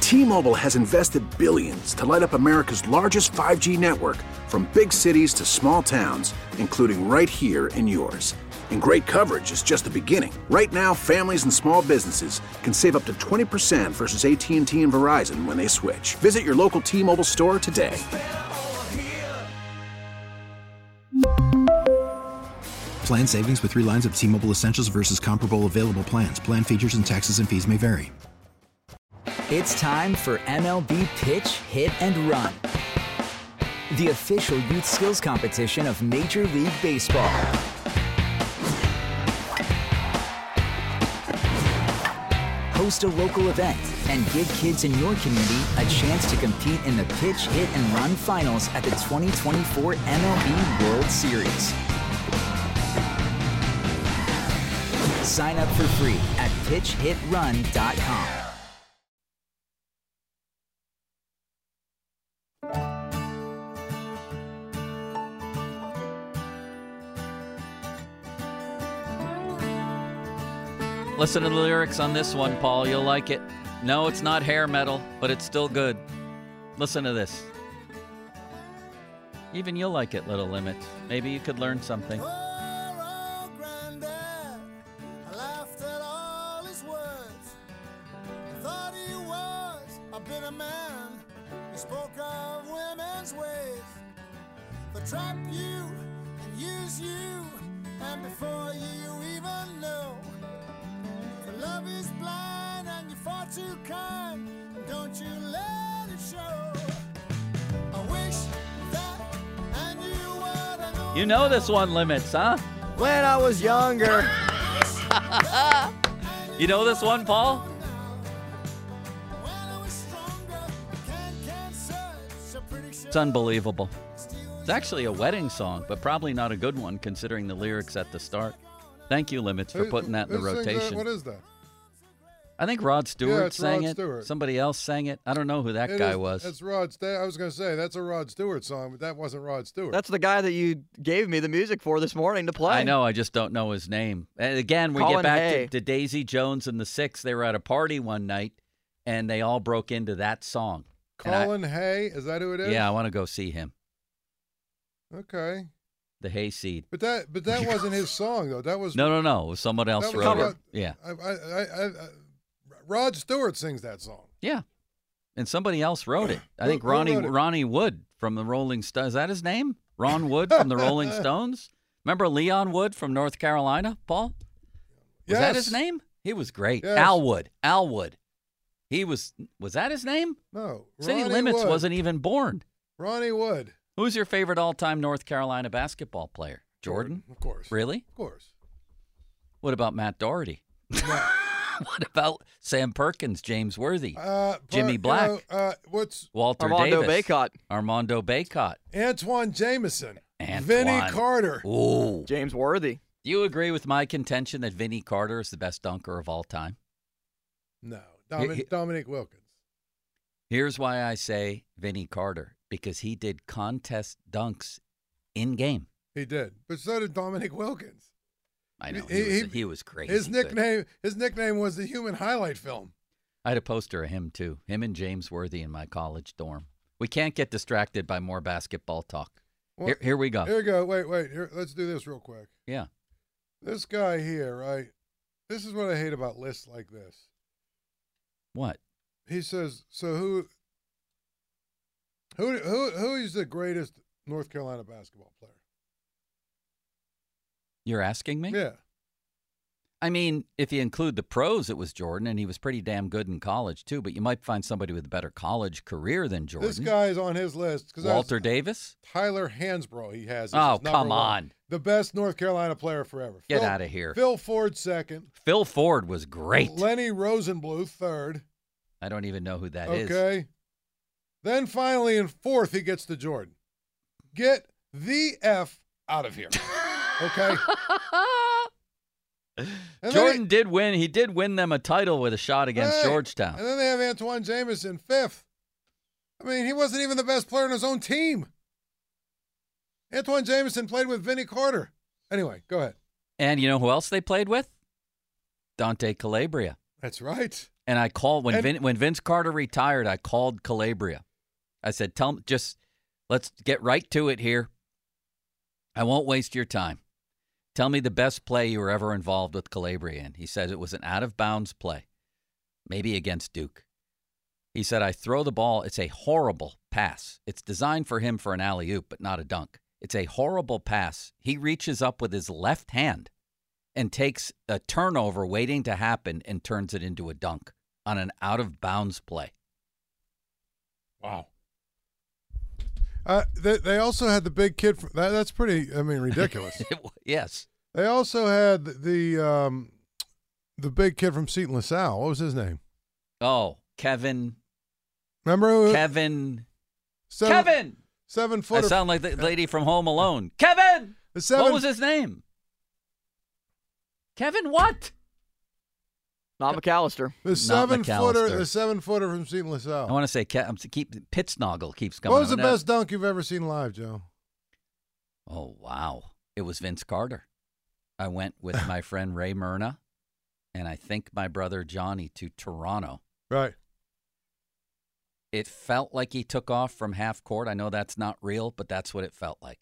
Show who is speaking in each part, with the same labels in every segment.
Speaker 1: T-Mobile has invested billions to light up America's largest 5G network, from big cities to small towns, including right here in yours. And great coverage is just the beginning. Right now, families and small businesses can save up to 20% versus AT&T and Verizon when they switch. Visit your local T-Mobile store today.
Speaker 2: Plan savings with 3 lines of T-Mobile Essentials versus comparable available plans. Plan features and taxes and fees may vary.
Speaker 3: It's time for MLB Pitch, Hit, and Run, the official youth skills competition of Major League Baseball. Host a local event and give kids in your community a chance to compete in the Pitch, Hit, and Run finals at the 2024 MLB World Series. Sign up for free at pitchhitrun.com.
Speaker 4: Listen to the lyrics on this one, Paul. You'll like it. No, it's not hair metal, but it's still good. Listen to this. Even you'll like it, Little Limits. Maybe you could learn something.
Speaker 5: Trap you and use you, and before you even know, for love is blind and you're far too kind, don't you let it show. I wish that I knew what I know.
Speaker 4: You know this one, Limits, huh?
Speaker 6: When I was younger.
Speaker 4: You know this one, Paul? It's unbelievable. It's actually a wedding song, but probably not a good one considering the lyrics at the start. Thank you, Limits, for putting that in the rotation.
Speaker 7: What is that?
Speaker 4: I think Rod Stewart sang
Speaker 7: Rod
Speaker 4: it.
Speaker 7: Stewart.
Speaker 4: Somebody else sang it. I don't know who that guy was.
Speaker 7: That's Rod Stewart. I was going to say, that's a Rod Stewart song, but that wasn't Rod Stewart.
Speaker 6: That's the guy that you gave me the music for this morning to play.
Speaker 4: I know. I just don't know his name. And again, we get back to Daisy Jones and the Six. They were at a party one night, and they all broke into that song.
Speaker 7: Colin Hay? Is that who it is?
Speaker 4: Yeah, I want to go see him.
Speaker 7: Okay.
Speaker 4: The Hayseed.
Speaker 7: But that wasn't his song, though. That was
Speaker 4: No. It was someone else wrote it. Yeah.
Speaker 7: Rod Stewart sings that song.
Speaker 4: Yeah. And somebody else wrote it. I think Ronnie Wood from the Rolling Stones. Is that his name? Ron Wood from the Rolling Stones? Remember Leon Wood from North Carolina, Paul? Was that his name? He was great.
Speaker 7: Yes.
Speaker 4: Al Wood. He was that his name?
Speaker 7: No.
Speaker 4: City Limits wasn't even born.
Speaker 7: Ronnie Wood.
Speaker 4: Who's your favorite all-time North Carolina basketball player? Jordan?
Speaker 7: Of course.
Speaker 4: Really?
Speaker 7: Of course.
Speaker 4: What about Matt Doherty?
Speaker 7: No.
Speaker 4: What about Sam Perkins, James Worthy, Jimmy Black?
Speaker 7: What's
Speaker 4: Walter
Speaker 6: Armando
Speaker 4: Davis?
Speaker 6: Bacot.
Speaker 4: Armando Bacot.
Speaker 7: Antoine Jameson. Vinny Carter.
Speaker 4: Ooh.
Speaker 6: James Worthy.
Speaker 4: Do you agree with my contention that Vinny Carter is the best dunker of all time?
Speaker 7: No. Dominic Wilkins.
Speaker 4: Here's why I say Vinny Carter, because he did contest dunks in game.
Speaker 7: He did. But so did Dominic Wilkins.
Speaker 4: I know. He was crazy.
Speaker 7: His nickname was the Human Highlight Film.
Speaker 4: I had a poster of him, too. Him and James Worthy in my college dorm. We can't get distracted by more basketball talk.
Speaker 7: Well,
Speaker 4: here we go.
Speaker 7: Here we go. Wait. Here, let's do this real quick.
Speaker 4: Yeah.
Speaker 7: This guy here, right? This is what I hate about lists like this.
Speaker 4: What?
Speaker 7: He says, so who is the greatest North Carolina basketball player?
Speaker 4: You're asking me?
Speaker 7: Yeah.
Speaker 4: I mean, if you include the pros, it was Jordan, and he was pretty damn good in college, too. But you might find somebody with a better college career than Jordan.
Speaker 7: This guy is on his list.
Speaker 4: Walter Davis?
Speaker 7: Tyler Hansbrough, he has.
Speaker 4: Oh, come on.
Speaker 7: The best North Carolina player forever.
Speaker 4: Get out of here.
Speaker 7: Phil Ford second.
Speaker 4: Phil Ford was great.
Speaker 7: Lenny Rosenbluth third.
Speaker 4: I don't even know who that is.
Speaker 7: Okay. Then finally in fourth, he gets to Jordan. Get the F out of here. Okay.
Speaker 4: Jordan did win. He did win them a title with a shot against Georgetown.
Speaker 7: And then they have Antoine Jameson fifth. I mean, he wasn't even the best player on his own team. Antoine Jameson played with Vinny Carter. Anyway, go ahead.
Speaker 4: And you know who else they played with? Dante Calabria.
Speaker 7: That's right.
Speaker 4: And I called when Vince Carter retired. I called Calabria. I said, let's get right to it here. I won't waste your time. Tell me the best play you were ever involved with Calabria in. He said it was an out-of-bounds play, maybe against Duke. He said, I throw the ball. It's a horrible pass. It's designed for him for an alley-oop, but not a dunk. It's a horrible pass. He reaches up with his left hand and takes a turnover waiting to happen and turns it into a dunk on an out-of-bounds play.
Speaker 7: Wow. They also had the big kid. That's pretty, ridiculous.
Speaker 4: Yes.
Speaker 7: They also had the big kid from Seton LaSalle. What was his name?
Speaker 4: Oh, Kevin.
Speaker 7: Remember?
Speaker 4: Kevin.
Speaker 7: 7-footer.
Speaker 4: I sound like the lady from Home Alone. Kevin! What was his name? Kevin what?
Speaker 6: Not McAllister.
Speaker 7: The 7-footer from Seton LaSalle.
Speaker 4: I want to say Pitsnoggle keeps coming.
Speaker 7: What was the best dunk you've ever seen live, Joe?
Speaker 4: Oh, wow. It was Vince Carter. I went with my friend Ray Myrna and I think my brother Johnny to Toronto.
Speaker 7: Right.
Speaker 4: It felt like he took off from half court. I know that's not real, but that's what it felt like.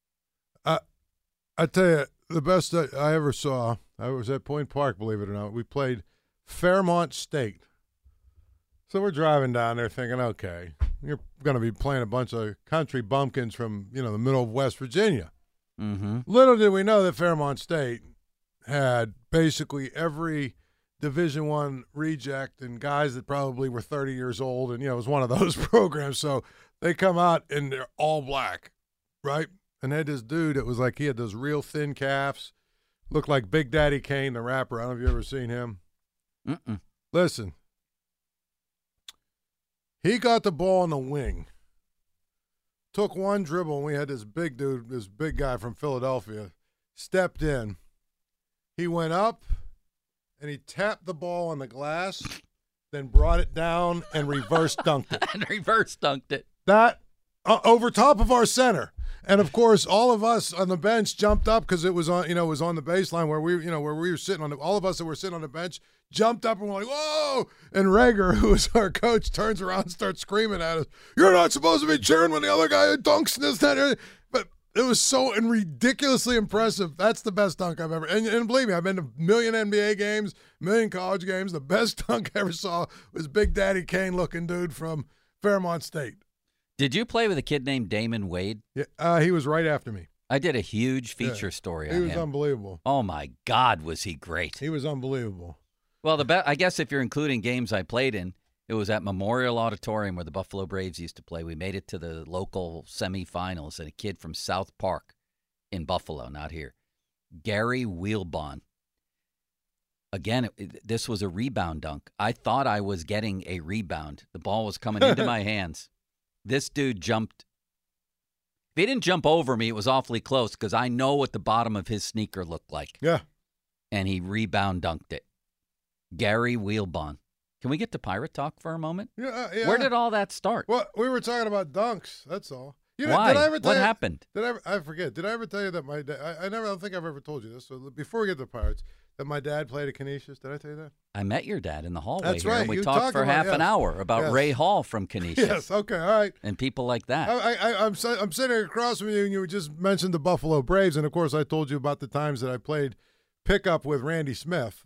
Speaker 7: I tell you, the best I ever saw, I was at Point Park, believe it or not. We played Fairmont State. So we're driving down there thinking, okay, you're going to be playing a bunch of country bumpkins from, the middle of West Virginia.
Speaker 4: Mm-hmm.
Speaker 7: Little did we know that Fairmont State had basically every Division I reject and guys that probably were 30 years old, and, it was one of those programs. So they come out and they're all black, right? And they had this dude that was like, he had those real thin calves, looked like Big Daddy Kane, the rapper. I don't know if you've ever seen him.
Speaker 4: Mm-mm.
Speaker 7: Listen, he got the ball in the wing, took one dribble, and we had this big dude, this big guy from Philadelphia, stepped in. He went up, and he tapped the ball on the glass, then brought it down and reverse dunked it. That over top of our center. And of course, all of us on the bench jumped up because it was on, it was on the baseline where we were sitting on. All of us that were sitting on the bench jumped up and were like, "Whoa!" And Rager, who was our coach, turns around and starts screaming at us, "You're not supposed to be cheering when the other guy dunks this, that." But it was so ridiculously impressive. That's the best dunk I've ever. And believe me, I've been to a million NBA games, a million college games. The best dunk I ever saw was Big Daddy Kane looking dude from Fairmont State.
Speaker 4: Did you play with a kid named Damon Wade?
Speaker 7: Yeah, he was right after me.
Speaker 4: I did a huge feature story on him.
Speaker 7: He was unbelievable.
Speaker 4: Oh, my God, was he great.
Speaker 7: He was unbelievable.
Speaker 4: Well, I guess if you're including games I played in, it was at Memorial Auditorium where the Buffalo Braves used to play. We made it to the local semifinals, and a kid from South Park in Buffalo, not here, Gary Wheelbon. Again, this was a rebound dunk. I thought I was getting a rebound. The ball was coming into my hands. This dude jumped. If he didn't jump over me, it was awfully close because I know what the bottom of his sneaker looked like.
Speaker 7: Yeah.
Speaker 4: And he rebound dunked it. Gary Wheelbon. Can we get to Pirate Talk for a moment?
Speaker 7: Yeah.
Speaker 4: Where did all that start?
Speaker 7: Well, we were talking about dunks. That's all.
Speaker 4: Why?
Speaker 7: Did I ever tell
Speaker 4: what
Speaker 7: you,
Speaker 4: happened?
Speaker 7: I forget. Did I ever tell you that my dad? I don't think I've ever told you this. So before we get to the Pirates, that my dad played at Canisius. Did I tell you that?
Speaker 4: I met your dad in the hallway.
Speaker 7: That's
Speaker 4: here,
Speaker 7: right.
Speaker 4: And we
Speaker 7: You
Speaker 4: talked for half an hour about
Speaker 7: Yes.
Speaker 4: Ray Hall from Canisius.
Speaker 7: Yes. Okay. All right.
Speaker 4: And people like that.
Speaker 7: I'm sitting across from you, and you just mentioned the Buffalo Braves, and of course I told you about the times that I played pickup with Randy Smith.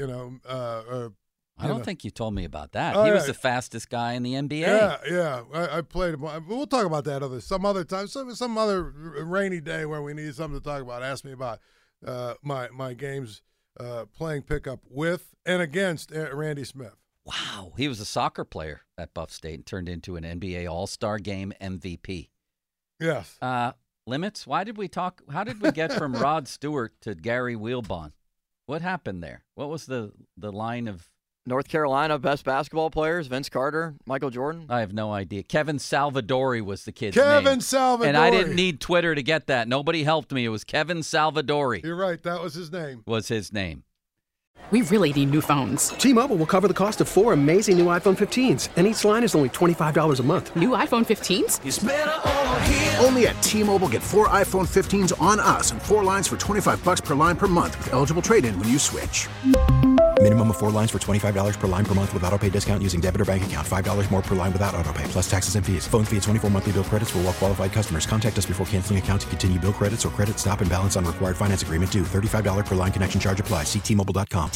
Speaker 4: I don't think you told me about that.
Speaker 7: Oh,
Speaker 4: He was
Speaker 7: yeah.
Speaker 4: the fastest guy in the NBA.
Speaker 7: Yeah. I played him. We'll talk about that some other time, some other rainy day where we need something to talk about. Ask me about my games playing pickup with and against Randy Smith.
Speaker 4: Wow. He was a soccer player at Buff State and turned into an NBA All-Star Game MVP.
Speaker 7: Yes.
Speaker 4: Limits? How did we get from Rod Stewart to Gary Wheelbon? What happened there? What was the line of...
Speaker 6: North Carolina best basketball players, Vince Carter, Michael Jordan.
Speaker 4: I have no idea. Kevin Salvadori was the kid's
Speaker 7: Kevin
Speaker 4: name.
Speaker 7: Salvadori.
Speaker 4: And I didn't need Twitter to get that. Nobody helped me. It was Kevin Salvadori.
Speaker 7: You're right. That was his name.
Speaker 8: We really need new phones.
Speaker 9: T-Mobile will cover the cost of 4 amazing new iPhone 15s, and each line is only $25 a month.
Speaker 8: New iPhone 15s?
Speaker 1: It's better over here. Only at T-Mobile, get 4 iPhone 15s on us and 4 lines for $25 per line per month with eligible trade-in when you switch.
Speaker 2: Minimum of 4 lines for $25 per line per month with autopay discount using debit or bank account. $5 more per line without autopay, plus taxes and fees. Phone fee at 24 monthly bill credits for well-qualified customers. Contact us before canceling account to continue bill credits or credit stop and balance on required finance agreement due. $35 per line connection charge applies. See T-Mobile.com.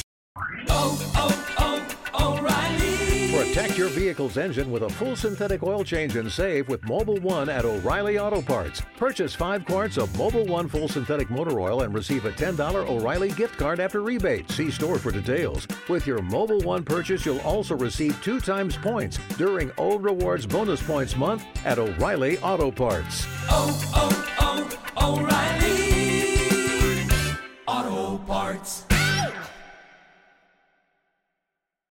Speaker 10: O'Reilly. Protect your vehicle's engine with a full synthetic oil change and save with Mobil 1 at O'Reilly Auto Parts. Purchase 5 quarts of Mobil 1 full synthetic motor oil and receive a $10 O'Reilly gift card after rebate. See store for details. With your Mobil 1 purchase, you'll also receive 2 times points during O Rewards Bonus Points Month at O'Reilly Auto Parts.
Speaker 5: O'Reilly.